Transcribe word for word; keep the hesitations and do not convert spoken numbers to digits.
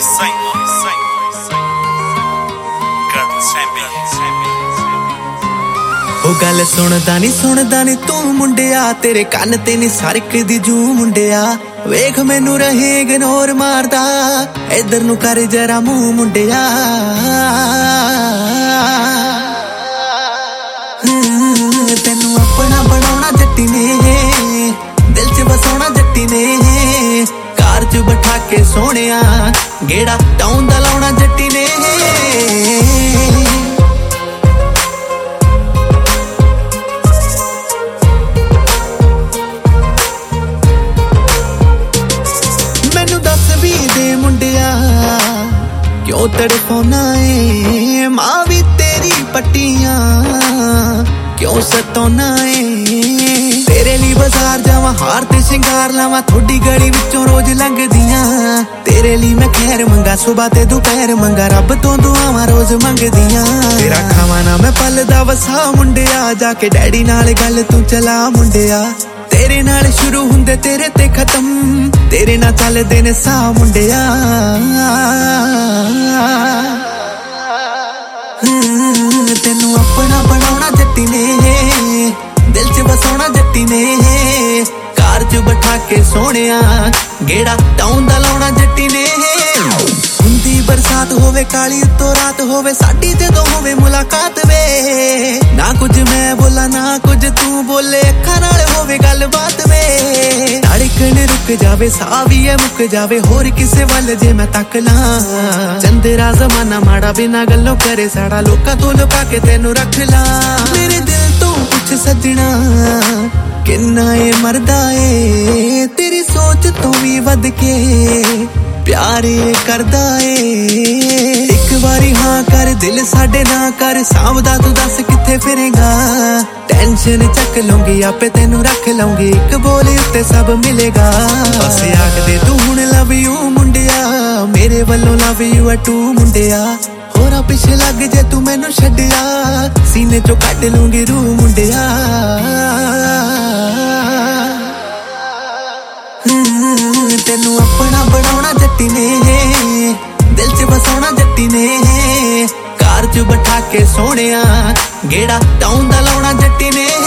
ਉਹ ਗੱਲ ਸੁਣਦਾ ਨੀ ਸੁਣਦਾ ਨੀ ਤੂੰ ਮੁੰਡਿਆ, ਤੇਰੇ ਕੰਨ ਤੇ ਨੀ ਸਰਕਦੀ ਜੂ ਮੁੰਡਿਆ। ਵੇਖ ਮੈਨੂੰ ਰਹੇ ਇਗਨੋਰ ਮਾਰਦਾ, ਇਧਰ ਨੂੰ ਕਰ ਜਰਾ ਮੂੰਹ ਮੁੰਡਿਆ। ਤੈਨੂੰ ਆਪਣਾ ਬਣਾਉਣਾ ਜੱਟੀ ਨੇ, ਦਿਲ ਚ ਵਸਾਉਣਾ ਜੱਟੀ ਨੇ। ਕਾਰ ਚ ਬਿਠਾ ਕੇ ਸੋਹਣਿਆ ਗੇੜਾ ਟਾਉਨ ਦਾ ਲਾਉਣਾ ਜੱਟੀ ਨੇ। ਮੈਨੂੰ ਦੱਸ ਵੀ ਦੇ ਮੁੰਡਿਆ, ਕਿਉਂ ਤੜਪਾਉਣਾ ਏ? ਮਾਂ ਵੀ ਤੇਰੀ ਪੱਟੀਆਂ ਕਿਉਂ ਸਤਾਉਣਾ ਏ? ਤੇਰੇ ਲਈ ਬਾਜ਼ਾਰ ਜਾਵਾਂ, ਹਾਰ ਤੇ ਸ਼ਿੰਗਾਰ ਲਾਵਾਂ, ਥੋੜੀ ਗਲੀ ਵਿੱਚੋਂ ਰੋਜ਼ ਲੰਘਦੀਆਂ। ਤੇਰੇ ਲਈ ਮੈਂ ਖੈਰ ਮੰਗਾ, ਸੁਬਹ ਤੇ ਦੁਪਹਿਰ ਮੰਗਾ, ਰੱਬ ਤੋਂ ਦੁਆਵਾਂ ਰੋਜ਼ ਮੰਗਦੀਆਂ। ਤੇਰਾ ਖਾਵਾਂ ਨਾ ਮੈਂ ਪਲਦਾ ਵਸਾ ਮੁੰਡਿਆ, ਜਾ ਕੇ ਡੈਡੀ ਨਾਲ ਗੱਲ ਤੂੰ ਚਲਾ ਮੁੰਡਿਆ। ਤੇਰੇ ਨਾਲ ਸ਼ੁਰੂ ਹੁੰਦੇ ਤੇਰੇ ਤੇ ਖਤਮ, ਤੇਰੇ ਨਾਲ ਚੱਲਦੇ ਨੇ ਸਾਹ ਮੁੰਡਿਆ। ਤੈਨੂੰ ਆਪਣਾ ਬਣਾਉਣਾ ਜੱਟੀ ਨੇ, ਦਿਲ ਚ ਵਸਾਉਣਾ ਜੱਟੀ ਨੇ। ਕਾਰ ਚ ਬਿਠਾ ਕੇ ਸੋਹਣਿਆ ਗੇੜਾ ਟਾਉਨ ਦਾ ਲਾਉਣਾ ਜੱਟੀ ਨੇ। ਹੁੰਦੀ ਬਰਸਾਤ ਹੋਵੇ, ਕਾਲੀ ਉੱਤੋਂ ਰਾਤ ਹੋਵੇ, ਸਾਡੀ ਜਦੋਂ ਹੋਵੇ ਮੁਲਾਕਾਤ ਵੇ। ਨਾ ਕੁਝ ਮੈਂ ਬੋਲਾਂ ਨਾ ਕੁਝ ਤੂੰ ਬੋਲੇ, ਅੱਖਾਂ ਨਾਲ ਹੋਵੇ ਗੱਲਬਾਤ ਵੇ। ਧੜਕਣ ਰੁਕ ਜਾਵੇ, ਸਾਹ ਵੀ ਐ ਮੁੱਕ ਜਾਵੇ, ਹੋਰ ਕਿਸੇ ਵੱਲ ਜੇ ਮੈਂ ਤੱਕ ਲਾਂ। ਚੰਦਰਾ ਜ਼ਮਾਨਾ ਮਾੜਾ ਬਿਨਾ ਗੱਲੋਂ ਕਰੇ ਸਾੜਾ, ਲੋਕਾਂ ਤੋਂ ਲੁਕਾ ਕੇ ਤੈਨੂੰ ਰੱਖ ਲਾਂ। ਮੇਰੇ ਦਿਲ ਤੋਂ ਪੁੱਛ ਸੱਜਣਾ ਕਿੰਨਾ ਏ ਮਰਦਾ ਏ, ਤੇਰੀ ਸੋਚ ਤੋਂ ਵੀ ਵੱਧ ਕੇ ਪਿਆਰ ਕਰਦਾ ਏ। ਇੱਕ ਵਾਰੀ ਹਾਂ ਕਰ, ਦਿਲ ਸਾਡੇ ਨਾ ਕਰ, ਸਾਂਭਦਾ ਤੂੰ ਦੱਸ ਕਿੱਥੇ ਫਿਰੇਗਾ। ਟੈਨਸ਼ਨ ਚੱਕ ਲੂੰਗੀ ਆਪੇ ਤੈਨੂੰ ਰੱਖ ਲਊਂਗੀ, ਇੱਕ ਬੋਲ ਉੱਤੇ ਸਭ ਮਿਲੇਗਾ। ਬਸ ਆਖਦੇ ਤੂੰ ਹੁਣ ਲਵ ਯੂ ਮੁੰਡਿਆ, ਮੇਰੇ ਵੱਲੋਂ ਲਵ ਯੂ ਆ ਟੂ ਮੁੰਡਿਆ। ਹੋਰਾਂ ਪਿੱਛੇ ਲੱਗ ਜੇ ਤੂੰ ਮੈਨੂੰ ਛੱਡਿਆ, ਸੀਨੇ ਚੋਂ ਕੱਢ ਲੂੰਗੀ ਰੂਹ ਮੁੰਡਿਆ। ਤੈਨੂੰ ਆਪਣਾ ਬਣਾਉਣਾ ਜੱਟੀ ਨੇ, ਦਿਲ ਚ ਵਸਾਉਣਾ ਜੱਟੀ ਨੇ। ਕਾਰ ਚ ਬਿਠਾ ਕੇ ਸੋਹਣਿਆ ਗੇੜਾ ਟਾਉਨ ਦਾ ਲਾਉਣਾ ਜੱਟੀ ਨੇ।